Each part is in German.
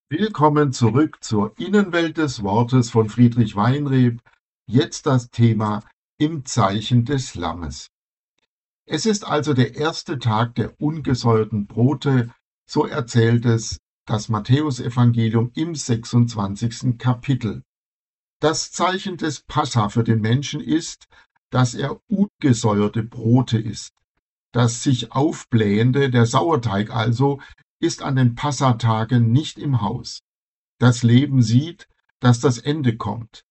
Willkommen zurück zur Innenwelt des Wortes von Friedrich Weinreb. Jetzt das Thema im Zeichen des Lammes. Es ist also der erste Tag der ungesäuerten Brote, so erzählt es das Matthäusevangelium im 26. Kapitel. Das Zeichen des Passa für den Menschen ist, dass er ungesäuerte Brote isst. Das sich aufblähende, der Sauerteig also, ist an den Passatagen nicht im Haus. Das Leben sieht, dass das Ende kommt.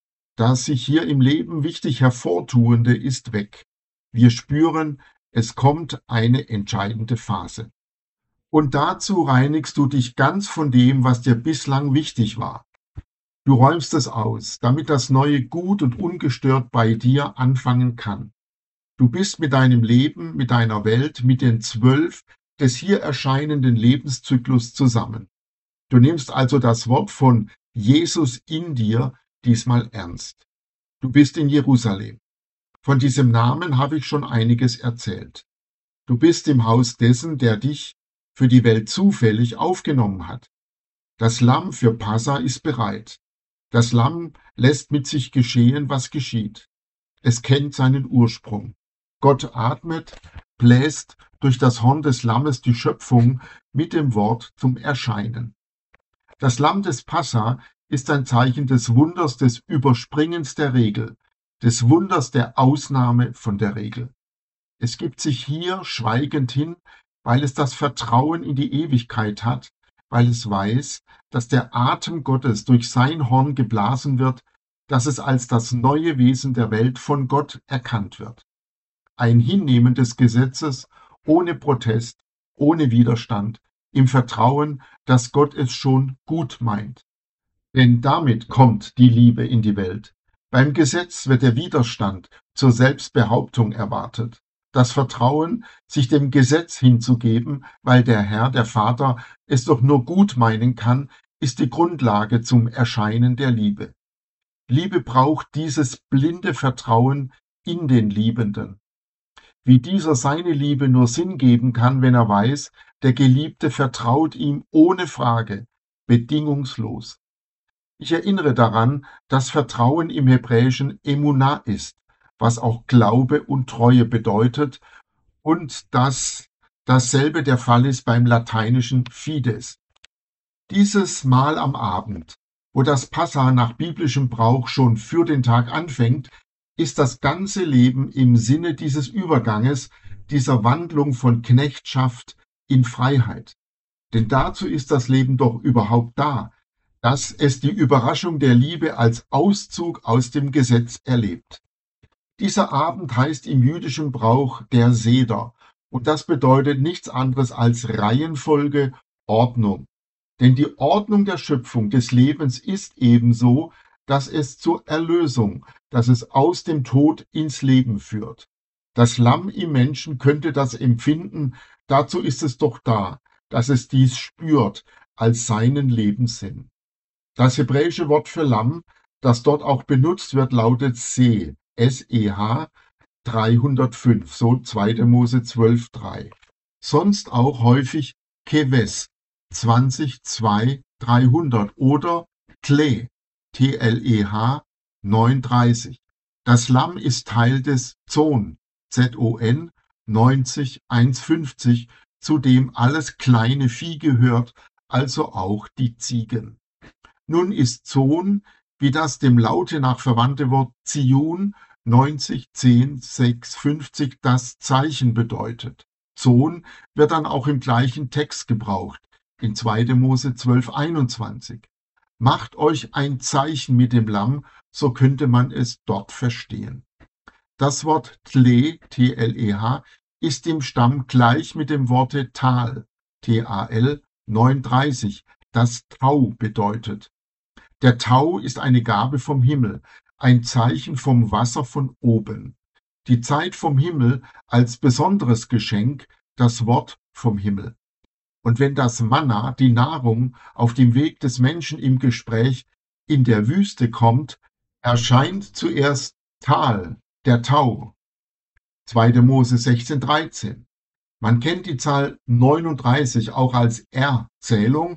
Das sich hier im Leben wichtig hervortuende ist weg. Wir spüren, es kommt eine entscheidende Phase. Und dazu reinigst du dich ganz von dem, was dir bislang wichtig war. Du räumst es aus, damit das Neue gut und ungestört bei dir anfangen kann. Du bist mit deinem Leben, mit deiner Welt, mit den 12 des hier erscheinenden Lebenszyklus zusammen. Du nimmst also das Wort von Jesus in dir diesmal ernst. Du bist in Jerusalem. Von diesem Namen habe ich schon einiges erzählt. Du bist im Haus dessen, der dich für die Welt zufällig aufgenommen hat. Das Lamm für Passa ist bereit. Das Lamm lässt mit sich geschehen, was geschieht. Es kennt seinen Ursprung. Gott atmet, bläst durch das Horn des Lammes die Schöpfung mit dem Wort zum Erscheinen. Das Lamm des Passa ist ein Zeichen des Wunders des Überspringens der Regel, des Wunders der Ausnahme von der Regel. Es gibt sich hier schweigend hin, weil es das Vertrauen in die Ewigkeit hat, weil es weiß, dass der Atem Gottes durch sein Horn geblasen wird, dass es als das neue Wesen der Welt von Gott erkannt wird. Ein Hinnehmen des Gesetzes ohne Protest, ohne Widerstand, im Vertrauen, dass Gott es schon gut meint. Denn damit kommt die Liebe in die Welt. Beim Gesetz wird der Widerstand zur Selbstbehauptung erwartet. Das Vertrauen, sich dem Gesetz hinzugeben, weil der Herr, der Vater, es doch nur gut meinen kann, ist die Grundlage zum Erscheinen der Liebe. Liebe braucht dieses blinde Vertrauen in den Liebenden. Wie dieser seine Liebe nur Sinn geben kann, wenn er weiß, der Geliebte vertraut ihm ohne Frage, bedingungslos. Ich erinnere daran, dass Vertrauen im Hebräischen Emunah ist, was auch Glaube und Treue bedeutet, und dass dasselbe der Fall ist beim lateinischen Fides. Dieses Mal am Abend, wo das Passa nach biblischem Brauch schon für den Tag anfängt, ist das ganze Leben im Sinne dieses Überganges, dieser Wandlung von Knechtschaft in Freiheit. Denn dazu ist das Leben doch überhaupt da, dass es die Überraschung der Liebe als Auszug aus dem Gesetz erlebt. Dieser Abend heißt im jüdischen Brauch der Seder, und das bedeutet nichts anderes als Reihenfolge, Ordnung. Denn die Ordnung der Schöpfung des Lebens ist ebenso, dass es zur Erlösung, dass es aus dem Tod ins Leben führt. Das Lamm im Menschen könnte das empfinden, dazu ist es doch da, dass es dies spürt als seinen Lebenssinn. Das hebräische Wort für Lamm, das dort auch benutzt wird, lautet Seh, S-E-H 305, so 2. Mose 12,3. Sonst auch häufig Keves 20,2, 300 oder Tle, T-L-E-H 9,30. Das Lamm ist Teil des Zon, Z-O-N 90, 1,50, zu dem alles kleine Vieh gehört, also auch die Ziegen. Nun ist Zon, wie das dem Laute nach verwandte Wort Zion 90, 10, 6, 50 das Zeichen bedeutet. Zon wird dann auch im gleichen Text gebraucht, in 2. Mose 12, 21. Macht euch ein Zeichen mit dem Lamm, so könnte man es dort verstehen. Das Wort Tle, T-L-E-H, ist im Stamm gleich mit dem Worte Tal, T-A-L, 39, das Tau bedeutet. Der Tau ist eine Gabe vom Himmel, ein Zeichen vom Wasser von oben. Die Zeit vom Himmel als besonderes Geschenk, das Wort vom Himmel. Und wenn das Manna, die Nahrung, auf dem Weg des Menschen im Gespräch in der Wüste kommt, erscheint zuerst Tal, der Tau. 2. Mose 16, 13. Man kennt die Zahl 39 auch als R-Zählung,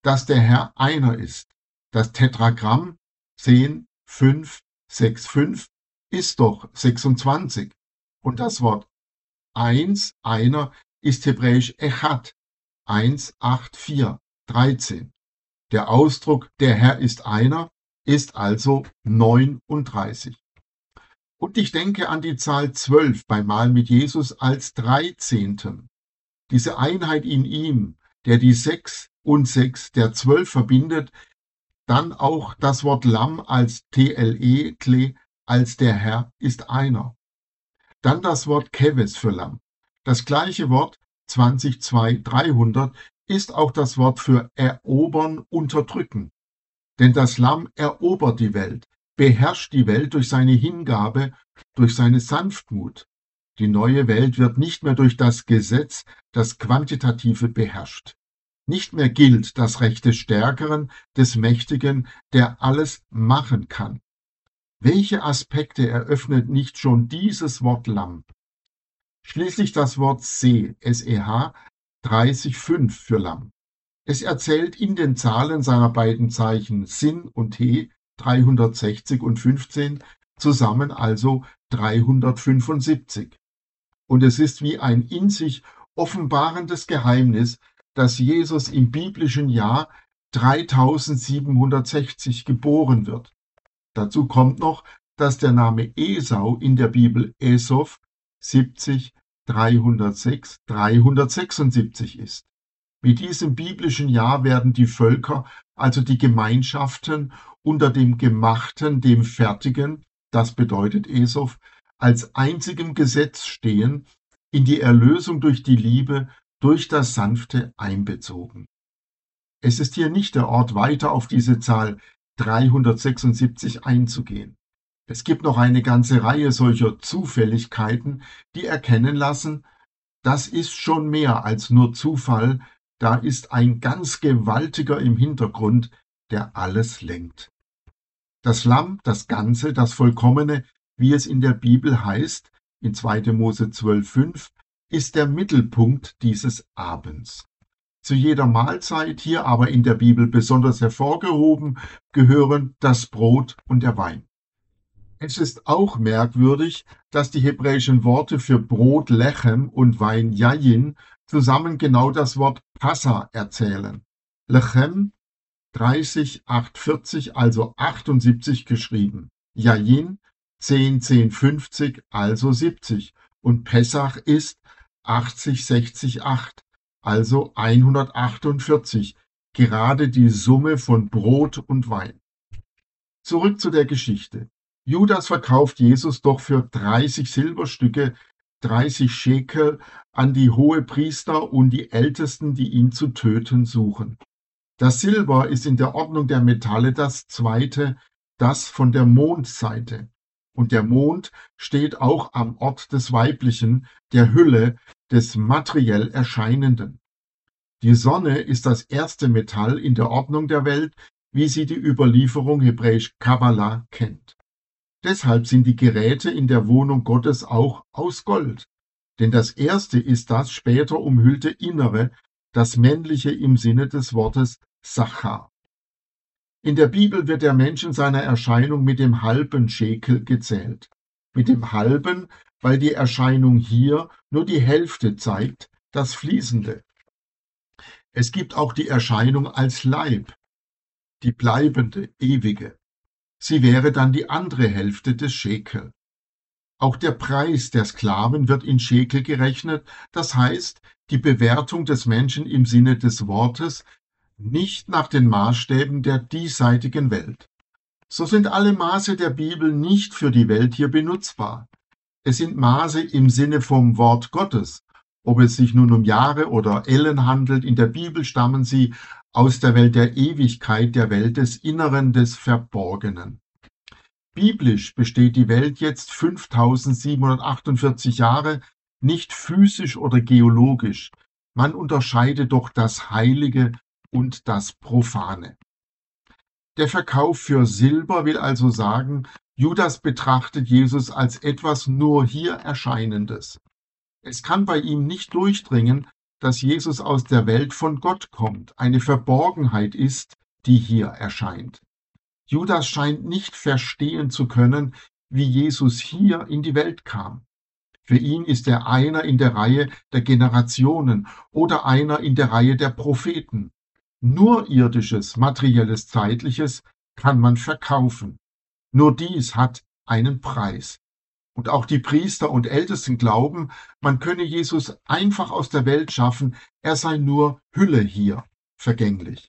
dass der Herr einer ist. Das Tetragramm 10, 5, 6, 5 ist doch 26. Und das Wort eins, einer, ist hebräisch Echad, 1, 8, 4, 13. Der Ausdruck der Herr ist einer ist also 39. Und ich denke an die Zahl 12 beim Mahl mit Jesus als 13. Diese Einheit in ihm, der die 6 und 6 der 12 verbindet, dann auch das Wort Lamm als TLE, Kle, als der Herr ist einer. Dann das Wort Keves für Lamm. Das gleiche Wort 20.2, 300 ist auch das Wort für erobern, unterdrücken. Denn das Lamm erobert die Welt, beherrscht die Welt durch seine Hingabe, durch seine Sanftmut. Die neue Welt wird nicht mehr durch das Gesetz, das Quantitative, beherrscht. Nicht mehr gilt das Recht des Stärkeren, des Mächtigen, der alles machen kann. Welche Aspekte eröffnet nicht schon dieses Wort Lamm? Schließlich das Wort SEH 30,5 für Lamm. Es erzählt in den Zahlen seiner beiden Zeichen Sin und He 360 und 15 zusammen also 375. Und es ist wie ein in sich offenbarendes Geheimnis, dass Jesus im biblischen Jahr 3760 geboren wird. Dazu kommt noch, dass der Name Esau in der Bibel Esov 70, 306, 376 ist. Mit diesem biblischen Jahr werden die Völker, also die Gemeinschaften, unter dem Gemachten, dem Fertigen, das bedeutet Esov, als einzigem Gesetz stehen, in die Erlösung durch die Liebe, durch das Sanfte einbezogen. Es ist hier nicht der Ort, weiter auf diese Zahl 376 einzugehen. Es gibt noch eine ganze Reihe solcher Zufälligkeiten, die erkennen lassen, das ist schon mehr als nur Zufall, da ist ein ganz Gewaltiger im Hintergrund, der alles lenkt. Das Lamm, das Ganze, das Vollkommene, wie es in der Bibel heißt, in 2. Mose 12,5, ist der Mittelpunkt dieses Abends. Zu jeder Mahlzeit, hier aber in der Bibel besonders hervorgehoben, gehören das Brot und der Wein. Es ist auch merkwürdig, dass die hebräischen Worte für Brot Lechem und Wein Yayin zusammen genau das Wort Passa erzählen. Lechem 30, 8, 40, also 78 geschrieben. Yayin 10, 10, 50, also 70. Und Pessach ist 80, 60, 8, also 148. Gerade die Summe von Brot und Wein. Zurück zu der Geschichte. Judas verkauft Jesus doch für 30 Silberstücke, 30 Schekel, an die Hohepriester und die Ältesten, die ihn zu töten suchen. Das Silber ist in der Ordnung der Metalle das zweite, das von der Mondseite. Und der Mond steht auch am Ort des Weiblichen, der Hülle, des materiell Erscheinenden. Die Sonne ist das erste Metall in der Ordnung der Welt, wie sie die Überlieferung hebräisch Kabbalah kennt. Deshalb sind die Geräte in der Wohnung Gottes auch aus Gold. Denn das erste ist das später umhüllte Innere, das Männliche im Sinne des Wortes Sachar. In der Bibel wird der Mensch in seiner Erscheinung mit dem halben Schekel gezählt. Mit dem halben, weil die Erscheinung hier nur die Hälfte zeigt, das Fließende. Es gibt auch die Erscheinung als Leib, die bleibende, ewige. Sie wäre dann die andere Hälfte des Schekel. Auch der Preis der Sklaven wird in Schekel gerechnet, das heißt, die Bewertung des Menschen im Sinne des Wortes, nicht nach den Maßstäben der diesseitigen Welt. So sind alle Maße der Bibel nicht für die Welt hier benutzbar. Es sind Maße im Sinne vom Wort Gottes. Ob es sich nun um Jahre oder Ellen handelt, in der Bibel stammen sie aus der Welt der Ewigkeit, der Welt des Inneren, des Verborgenen. Biblisch besteht die Welt jetzt 5748 Jahre, nicht physisch oder geologisch. Man unterscheidet doch das Heilige und das Profane. Der Verkauf für Silber will also sagen, Judas betrachtet Jesus als etwas nur hier Erscheinendes. Es kann bei ihm nicht durchdringen, dass Jesus aus der Welt von Gott kommt, eine Verborgenheit ist, die hier erscheint. Judas scheint nicht verstehen zu können, wie Jesus hier in die Welt kam. Für ihn ist er einer in der Reihe der Generationen oder einer in der Reihe der Propheten. Nur irdisches, materielles, zeitliches kann man verkaufen. Nur dies hat einen Preis. Und auch die Priester und Ältesten glauben, man könne Jesus einfach aus der Welt schaffen, er sei nur Hülle hier, vergänglich.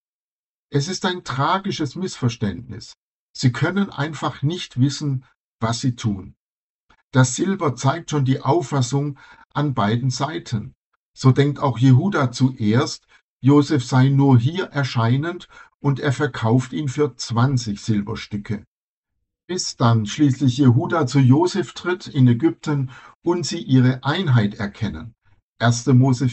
Es ist ein tragisches Missverständnis. Sie können einfach nicht wissen, was sie tun. Das Silber zeigt schon die Auffassung an beiden Seiten. So denkt auch Jehuda zuerst, Josef sei nur hier erscheinend und er verkauft ihn für 20 Silberstücke. Bis dann schließlich Jehuda zu Josef tritt in Ägypten und sie ihre Einheit erkennen. 1. Mose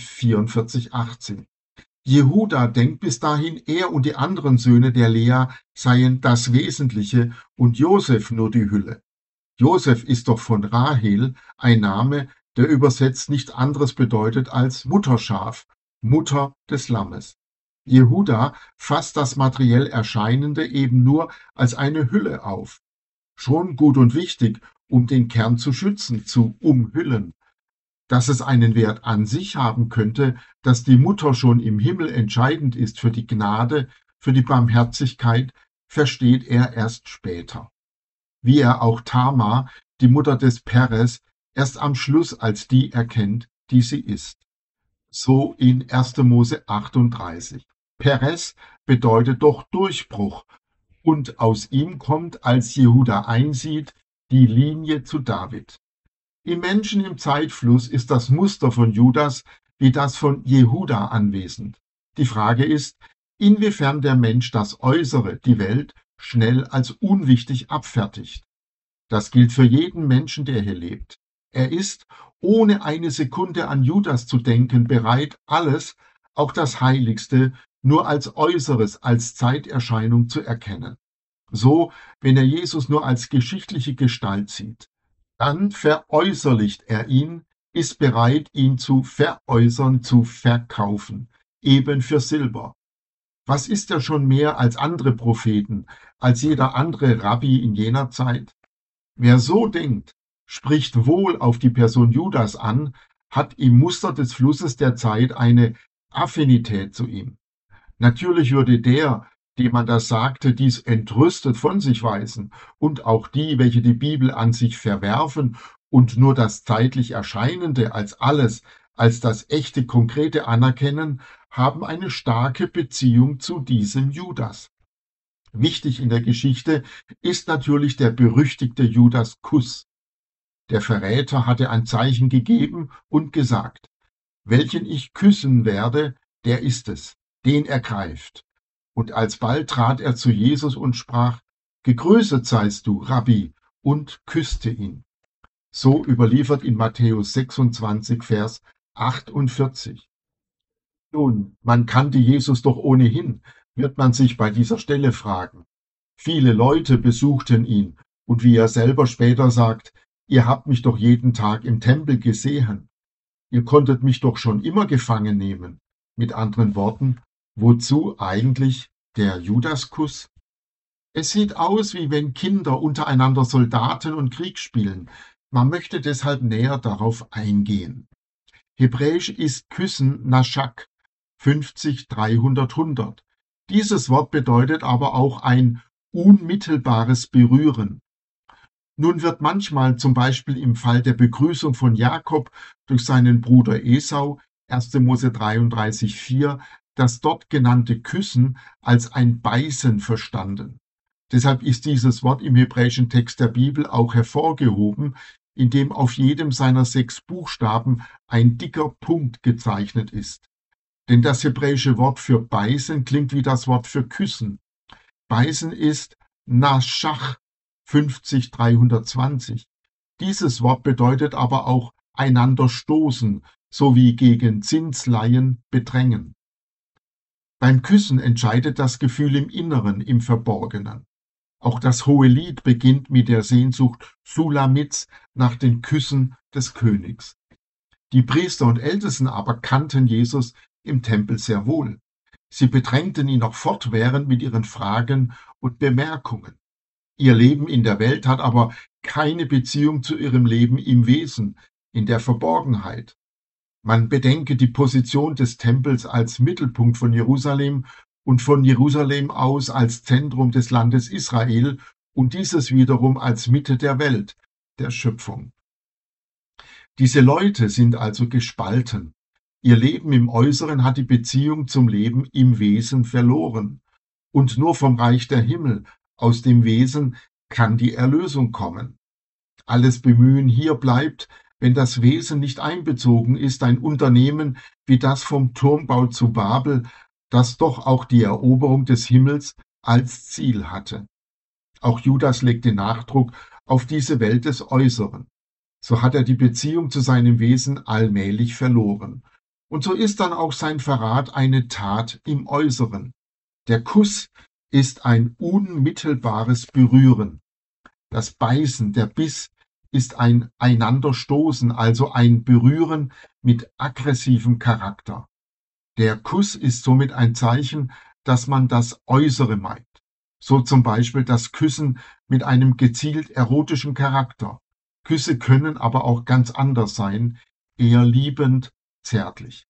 44,18. Jehuda denkt bis dahin, er und die anderen Söhne der Lea seien das Wesentliche und Josef nur die Hülle. Josef ist doch von Rahel ein Name, der übersetzt nichts anderes bedeutet als Mutterschaf, Mutter des Lammes. Jehuda fasst das materiell Erscheinende eben nur als eine Hülle auf. Schon gut und wichtig, um den Kern zu schützen, zu umhüllen. Dass es einen Wert an sich haben könnte, dass die Mutter schon im Himmel entscheidend ist für die Gnade, für die Barmherzigkeit, versteht er erst später. Wie er auch Tamar, die Mutter des Peres, erst am Schluss als die erkennt, die sie ist. So in 1. Mose 38. Peres bedeutet doch Durchbruch, und aus ihm kommt, als Jehuda einsieht, die Linie zu David. Im Menschen im Zeitfluss ist das Muster von Judas wie das von Jehuda anwesend. Die Frage ist, inwiefern der Mensch das Äußere, die Welt, schnell als unwichtig abfertigt. Das gilt für jeden Menschen, der hier lebt. Er ist, ohne eine Sekunde an Judas zu denken, bereit, alles, auch das Heiligste, nur als Äußeres, als Zeiterscheinung zu erkennen. So, wenn er Jesus nur als geschichtliche Gestalt sieht. Dann veräußerlicht er ihn, ist bereit, ihn zu veräußern, zu verkaufen, eben für Silber. Was ist er schon mehr als andere Propheten, als jeder andere Rabbi in jener Zeit? Wer so denkt, spricht wohl auf die Person Judas an, hat im Muster des Flusses der Zeit eine Affinität zu ihm. Natürlich würde der, dem man das sagte, dies entrüstet von sich weisen, und auch die, welche die Bibel an sich verwerfen und nur das zeitlich Erscheinende als alles, als das echte Konkrete anerkennen, haben eine starke Beziehung zu diesem Judas. Wichtig in der Geschichte ist natürlich der berüchtigte Judas-Kuss. Der Verräter hatte ein Zeichen gegeben und gesagt, welchen ich küssen werde, der ist es, den ergreift. Und alsbald trat er zu Jesus und sprach, gegrüßet seist du, Rabbi, und küsste ihn. So überliefert in Matthäus 26, Vers 48. Nun, man kannte Jesus doch ohnehin, wird man sich bei dieser Stelle fragen. Viele Leute besuchten ihn, und wie er selber später sagt, ihr habt mich doch jeden Tag im Tempel gesehen. Ihr konntet mich doch schon immer gefangen nehmen. Mit anderen Worten, wozu eigentlich der Judaskuss? Es sieht aus, wie wenn Kinder untereinander Soldaten und Krieg spielen. Man möchte deshalb näher darauf eingehen. Hebräisch ist Küssen Nashak, 50, 300, 100. Dieses Wort bedeutet aber auch ein unmittelbares Berühren. Nun wird manchmal, zum Beispiel im Fall der Begrüßung von Jakob durch seinen Bruder Esau, 1. Mose 33, 4, das dort genannte Küssen als ein Beißen verstanden. Deshalb ist dieses Wort im hebräischen Text der Bibel auch hervorgehoben, in dem auf jedem seiner 6 Buchstaben ein dicker Punkt gezeichnet ist. Denn das hebräische Wort für beißen klingt wie das Wort für küssen. Beißen ist Nashach, 50, 320. Dieses Wort bedeutet aber auch einander stoßen, sowie gegen Zinsleihen bedrängen. Beim Küssen entscheidet das Gefühl im Inneren, im Verborgenen. Auch das Hohelied beginnt mit der Sehnsucht Sulamits nach den Küssen des Königs. Die Priester und Ältesten aber kannten Jesus im Tempel sehr wohl. Sie bedrängten ihn noch fortwährend mit ihren Fragen und Bemerkungen. Ihr Leben in der Welt hat aber keine Beziehung zu ihrem Leben im Wesen, in der Verborgenheit. Man bedenke die Position des Tempels als Mittelpunkt von Jerusalem und von Jerusalem aus als Zentrum des Landes Israel und dieses wiederum als Mitte der Welt, der Schöpfung. Diese Leute sind also gespalten. Ihr Leben im Äußeren hat die Beziehung zum Leben im Wesen verloren. Und nur vom Reich der Himmel, aus dem Wesen, kann die Erlösung kommen. Alles Bemühen hier bleibt, wenn das Wesen nicht einbezogen ist, ein Unternehmen wie das vom Turmbau zu Babel, das doch auch die Eroberung des Himmels als Ziel hatte. Auch Judas legte Nachdruck auf diese Welt des Äußeren. So hat er die Beziehung zu seinem Wesen allmählich verloren. Und so ist dann auch sein Verrat eine Tat im Äußeren. Der Kuss ist ein unmittelbares Berühren. Das Beißen, der Biss, ist ein Einanderstoßen, also ein Berühren mit aggressivem Charakter. Der Kuss ist somit ein Zeichen, dass man das Äußere meint. So zum Beispiel das Küssen mit einem gezielt erotischen Charakter. Küsse können aber auch ganz anders sein, eher liebend, zärtlich.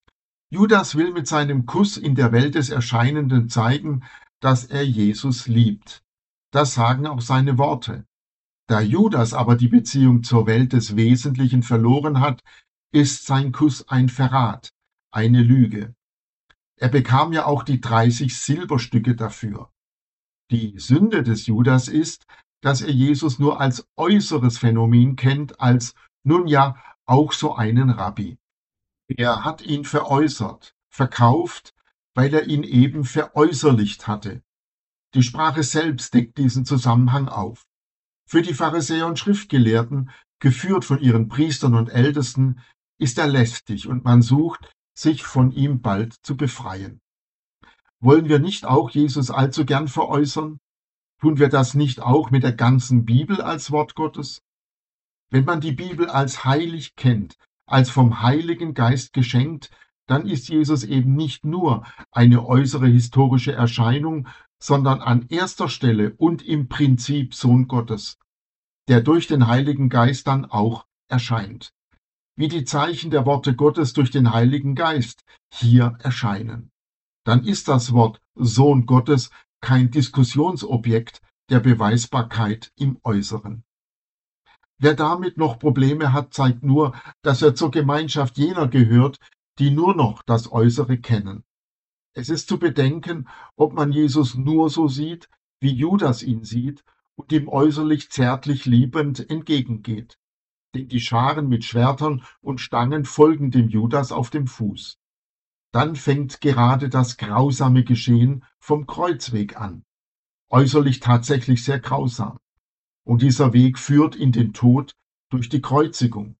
Judas will mit seinem Kuss in der Welt des Erscheinenden zeigen, dass er Jesus liebt. Das sagen auch seine Worte. Da Judas aber die Beziehung zur Welt des Wesentlichen verloren hat, ist sein Kuss ein Verrat, eine Lüge. Er bekam ja auch die 30 Silberstücke dafür. Die Sünde des Judas ist, dass er Jesus nur als äußeres Phänomen kennt, als, nun ja, auch so einen Rabbi. Er hat ihn veräußert, verkauft, weil er ihn eben veräußerlicht hatte. Die Sprache selbst deckt diesen Zusammenhang auf. Für die Pharisäer und Schriftgelehrten, geführt von ihren Priestern und Ältesten, ist er lästig und man sucht, sich von ihm bald zu befreien. Wollen wir nicht auch Jesus allzu gern veräußern? Tun wir das nicht auch mit der ganzen Bibel als Wort Gottes? Wenn man die Bibel als heilig kennt, als vom Heiligen Geist geschenkt, dann ist Jesus eben nicht nur eine äußere historische Erscheinung, sondern an erster Stelle und im Prinzip Sohn Gottes, der durch den Heiligen Geist dann auch erscheint. Wie die Zeichen der Worte Gottes durch den Heiligen Geist hier erscheinen. Dann ist das Wort Sohn Gottes kein Diskussionsobjekt der Beweisbarkeit im Äußeren. Wer damit noch Probleme hat, zeigt nur, dass er zur Gemeinschaft jener gehört, die nur noch das Äußere kennen. Es ist zu bedenken, ob man Jesus nur so sieht, wie Judas ihn sieht und ihm äußerlich zärtlich liebend entgegengeht. Denn die Scharen mit Schwertern und Stangen folgen dem Judas auf dem Fuß. Dann fängt gerade das grausame Geschehen vom Kreuzweg an. Äußerlich tatsächlich sehr grausam. Und dieser Weg führt in den Tod durch die Kreuzigung.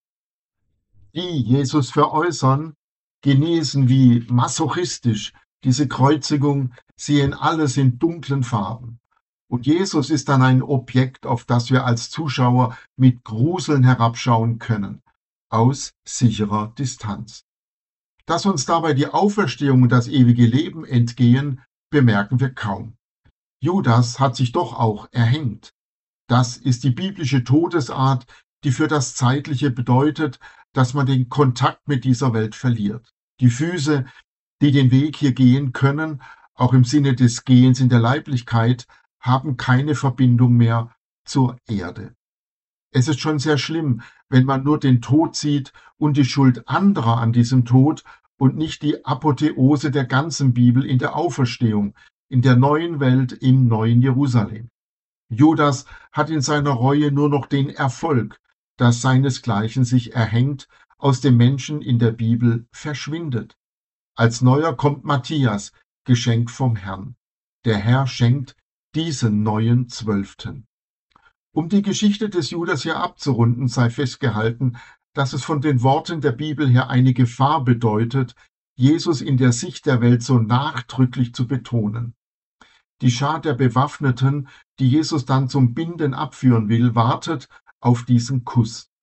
Die Jesus veräußern, genießen wie masochistisch diese Kreuzigung, sehen alles in dunklen Farben. Und Jesus ist dann ein Objekt, auf das wir als Zuschauer mit Gruseln herabschauen können, aus sicherer Distanz. Dass uns dabei die Auferstehung und das ewige Leben entgehen, bemerken wir kaum. Judas hat sich doch auch erhängt. Das ist die biblische Todesart, die für das Zeitliche bedeutet, dass man den Kontakt mit dieser Welt verliert. Die Füße, die den Weg hier gehen können, auch im Sinne des Gehens in der Leiblichkeit, haben keine Verbindung mehr zur Erde. Es ist schon sehr schlimm, wenn man nur den Tod sieht und die Schuld anderer an diesem Tod und nicht die Apotheose der ganzen Bibel in der Auferstehung, in der neuen Welt, im neuen Jerusalem. Judas hat in seiner Reue nur noch den Erfolg, dass seinesgleichen sich erhängt, aus dem Menschen in der Bibel verschwindet. Als Neuer kommt Matthias, Geschenk vom Herrn. Der Herr schenkt diesen neuen Zwölften. Um die Geschichte des Judas hier abzurunden, sei festgehalten, dass es von den Worten der Bibel her eine Gefahr bedeutet, Jesus in der Sicht der Welt so nachdrücklich zu betonen. Die Schar der Bewaffneten, die Jesus dann zum Binden abführen will, wartet auf diesen Kuss.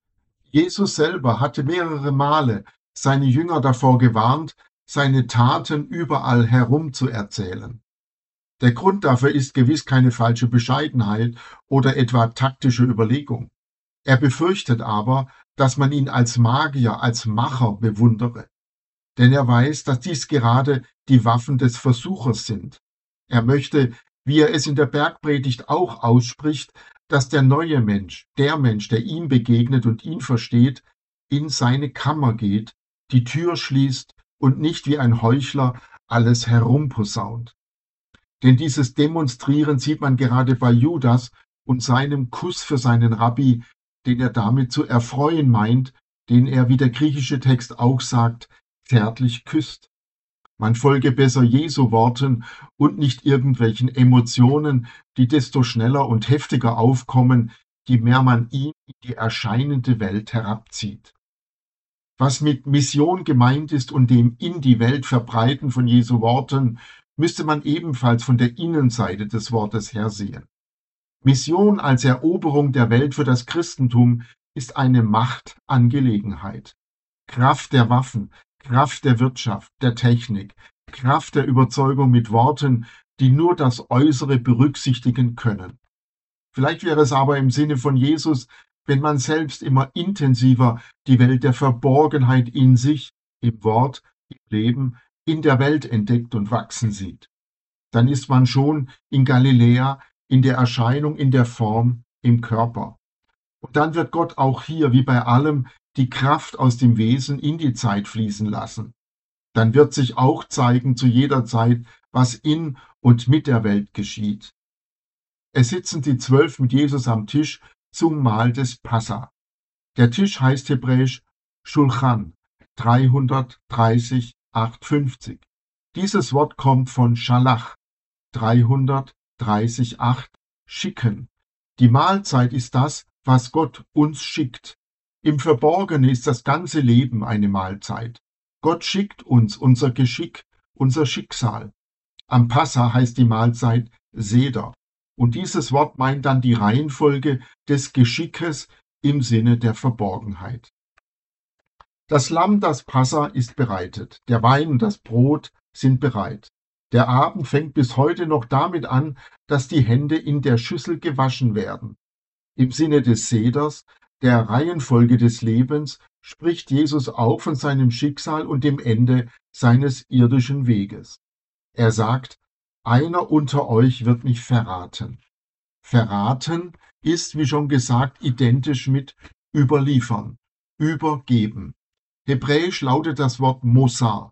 Jesus selber hatte mehrere Male seine Jünger davor gewarnt, seine Taten überall herum zu erzählen. Der Grund dafür ist gewiss keine falsche Bescheidenheit oder etwa taktische Überlegung. Er befürchtet aber, dass man ihn als Magier, als Macher bewundere. Denn er weiß, dass dies gerade die Waffen des Versuchers sind. Er möchte, wie er es in der Bergpredigt auch ausspricht, dass der neue Mensch, der ihm begegnet und ihn versteht, in seine Kammer geht, die Tür schließt und nicht wie ein Heuchler alles herumposaunt. Denn dieses Demonstrieren sieht man gerade bei Judas und seinem Kuss für seinen Rabbi, den er damit zu erfreuen meint, den er, wie der griechische Text auch sagt, zärtlich küsst. Man folge besser Jesu Worten und nicht irgendwelchen Emotionen, die desto schneller und heftiger aufkommen, je mehr man ihn in die erscheinende Welt herabzieht. Was mit Mission gemeint ist und dem in die Welt verbreiten von Jesu Worten, müsste man ebenfalls von der Innenseite des Wortes her sehen. Mission als Eroberung der Welt für das Christentum ist eine Machtangelegenheit. Kraft der Waffen, Kraft der Wirtschaft, der Technik, Kraft der Überzeugung mit Worten, die nur das Äußere berücksichtigen können. Vielleicht wäre es aber im Sinne von Jesus, wenn man selbst immer intensiver die Welt der Verborgenheit in sich, im Wort, im Leben, in der Welt entdeckt und wachsen sieht. Dann ist man schon in Galiläa, in der Erscheinung, in der Form, im Körper. Und dann wird Gott auch hier, wie bei allem, die Kraft aus dem Wesen in die Zeit fließen lassen. Dann wird sich auch zeigen zu jeder Zeit, was in und mit der Welt geschieht. Es sitzen die 12 mit Jesus am Tisch zum Mahl des Passa. Der Tisch heißt hebräisch Schulchan, 330, 850. Dieses Wort kommt von Schalach, 330, 8, schicken. Die Mahlzeit ist das, was Gott uns schickt. Im Verborgenen ist das ganze Leben eine Mahlzeit. Gott schickt uns unser Geschick, unser Schicksal. Am Passa heißt die Mahlzeit Seder. Und dieses Wort meint dann die Reihenfolge des Geschickes im Sinne der Verborgenheit. Das Lamm, das Passa, ist bereitet. Der Wein und das Brot sind bereit. Der Abend fängt bis heute noch damit an, dass die Hände in der Schüssel gewaschen werden. Im Sinne des Seders, der Reihenfolge des Lebens, spricht Jesus auch von seinem Schicksal und dem Ende seines irdischen Weges. Er sagt, einer unter euch wird mich verraten. Verraten ist, wie schon gesagt, identisch mit überliefern, übergeben. Hebräisch lautet das Wort Mosar,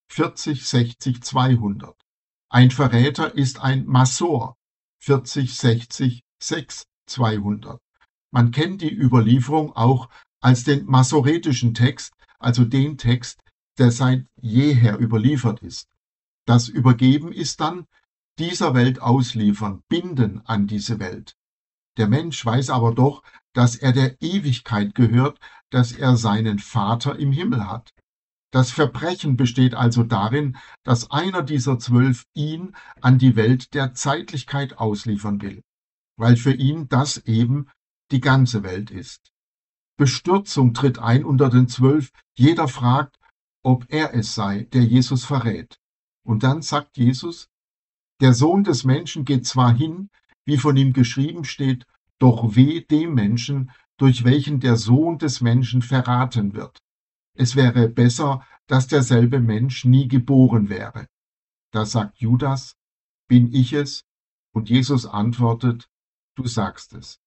40, 60, 200. Ein Verräter ist ein Masor, 40, 60, 6, 200. Man kennt die Überlieferung auch als den masoretischen Text, also den Text, der seit jeher überliefert ist. Das Übergeben ist dann dieser Welt ausliefern, binden an diese Welt. Der Mensch weiß aber doch, dass er der Ewigkeit gehört, dass er seinen Vater im Himmel hat. Das Verbrechen besteht also darin, dass einer dieser 12 ihn an die Welt der Zeitlichkeit ausliefern will, weil für ihn das eben die ganze Welt ist. Bestürzung tritt ein unter den 12, jeder fragt, ob er es sei, der Jesus verrät. Und dann sagt Jesus, der Sohn des Menschen geht zwar hin, wie von ihm geschrieben steht, doch weh dem Menschen, durch welchen der Sohn des Menschen verraten wird. Es wäre besser, dass derselbe Mensch nie geboren wäre. Da sagt Judas, bin ich es? Und Jesus antwortet, du sagst es.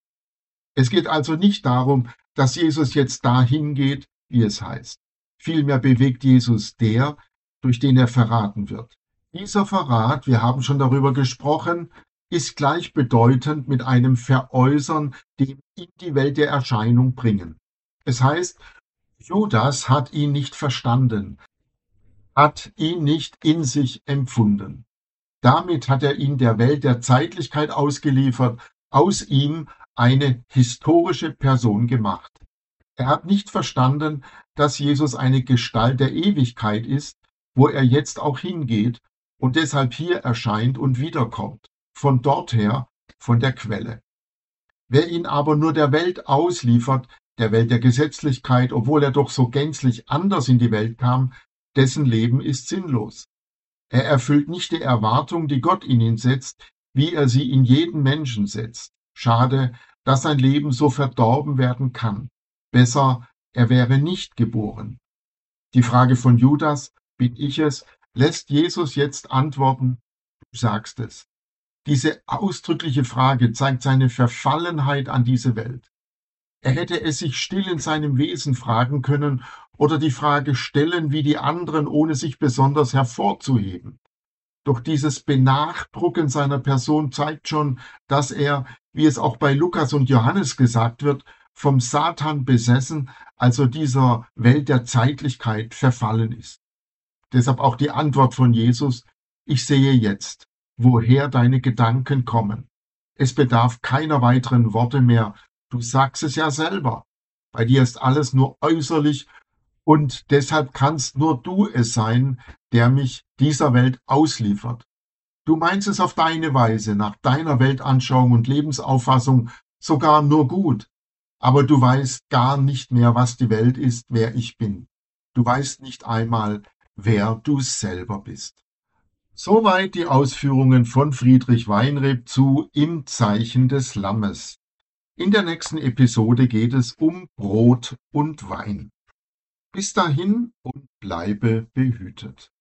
Es geht also nicht darum, dass Jesus jetzt dahin geht, wie es heißt. Vielmehr bewegt Jesus der, durch den er verraten wird. Dieser Verrat, wir haben schon darüber gesprochen, ist gleichbedeutend mit einem Veräußern, dem in die Welt der Erscheinung bringen. Es heißt, Judas hat ihn nicht verstanden, hat ihn nicht in sich empfunden. Damit hat er ihn der Welt der Zeitlichkeit ausgeliefert, aus ihm eine historische Person gemacht. Er hat nicht verstanden, dass Jesus eine Gestalt der Ewigkeit ist, wo er jetzt auch hingeht und deshalb hier erscheint und wiederkommt, von dort her, von der Quelle. Wer ihn aber nur der Welt ausliefert, der Welt der Gesetzlichkeit, obwohl er doch so gänzlich anders in die Welt kam, dessen Leben ist sinnlos. Er erfüllt nicht die Erwartung, die Gott in ihn setzt, wie er sie in jeden Menschen setzt. Schade, dass sein Leben so verdorben werden kann. Besser, er wäre nicht geboren. Die Frage von Judas, bin ich es, lässt Jesus jetzt antworten, du sagst es. Diese ausdrückliche Frage zeigt seine Verfallenheit an diese Welt. Er hätte es sich still in seinem Wesen fragen können oder die Frage stellen wie die anderen, ohne sich besonders hervorzuheben. Doch dieses Benachdrucken seiner Person zeigt schon, dass er, wie es auch bei Lukas und Johannes gesagt wird, vom Satan besessen, also dieser Welt der Zeitlichkeit verfallen ist. Deshalb auch die Antwort von Jesus, ich sehe jetzt, woher deine Gedanken kommen. Es bedarf keiner weiteren Worte mehr, du sagst es ja selber. Bei dir ist alles nur äußerlich und deshalb kannst nur du es sein, der mich dieser Welt ausliefert. Du meinst es auf deine Weise, nach deiner Weltanschauung und Lebensauffassung sogar nur gut, aber du weißt gar nicht mehr, was die Welt ist, wer ich bin. Du weißt nicht einmal, wer du selber bist. Soweit die Ausführungen von Friedrich Weinreb zu Im Zeichen des Lammes. In der nächsten Episode geht es um Brot und Wein. Bis dahin und bleibe behütet.